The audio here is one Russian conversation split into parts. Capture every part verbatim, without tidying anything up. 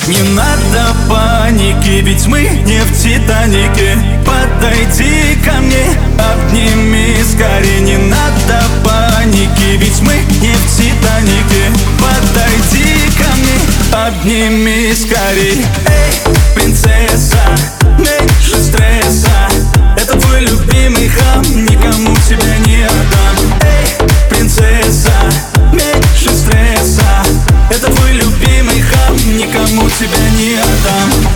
Не надо паники, ведь мы не в Титанике. Подойди ко мне, обними скорее. Не надо паники, ведь мы не в Титанике. Подойди ко мне, обними скорей. Эй, принцесса, меньше стресса. Это твой любимый хам, никому тебя не отдам. Эй, принцесса, меньше стресса. Это твой любимый хам, никому тебя не отдам.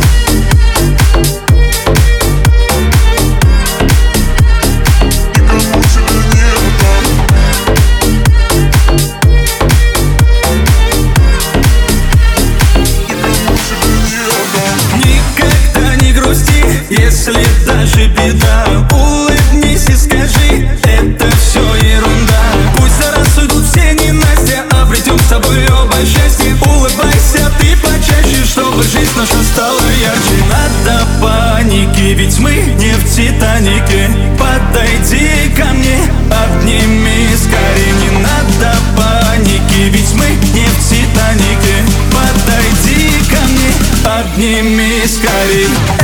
Если даже беда, улыбнись и скажи: это все ерунда. Пусть за раз уйдут все ненастья, обретем с тобой оба счастье. Улыбайся ты почаще, чтобы жизнь наша стала ярче. Не надо паники, ведь мы не в Титанике. Подойди ко мне, обними скорее. Не надо паники, ведь мы не в Титанике. Подойди ко мне, обними скорей.